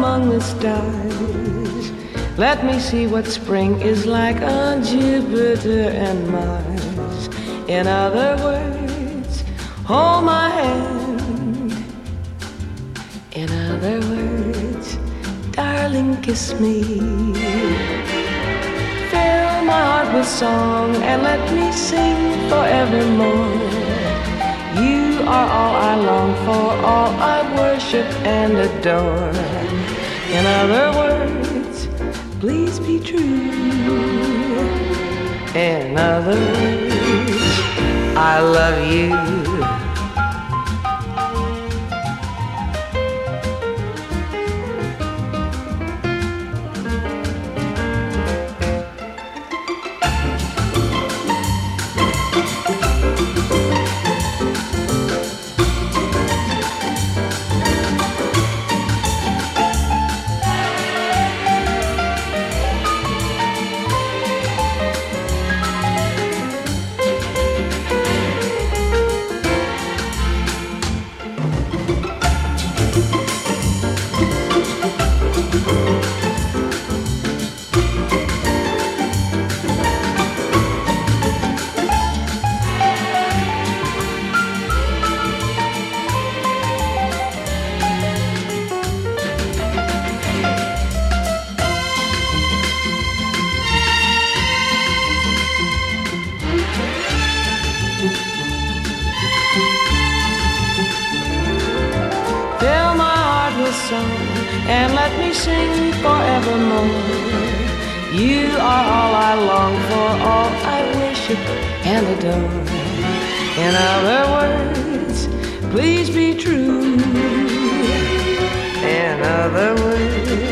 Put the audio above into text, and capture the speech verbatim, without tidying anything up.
among the stars. Let me see what spring is like on Jupiter and Mars. In other words, hold my hand. In other words, darling, kiss me. Fill my heart with song and let me sing forevermore. You are all I long for, all I worship and adore. In other words, please be true. In other words, I love you. And let me sing forevermore. You are all I long for, all I worship and adore. In other words, please be true. In other words,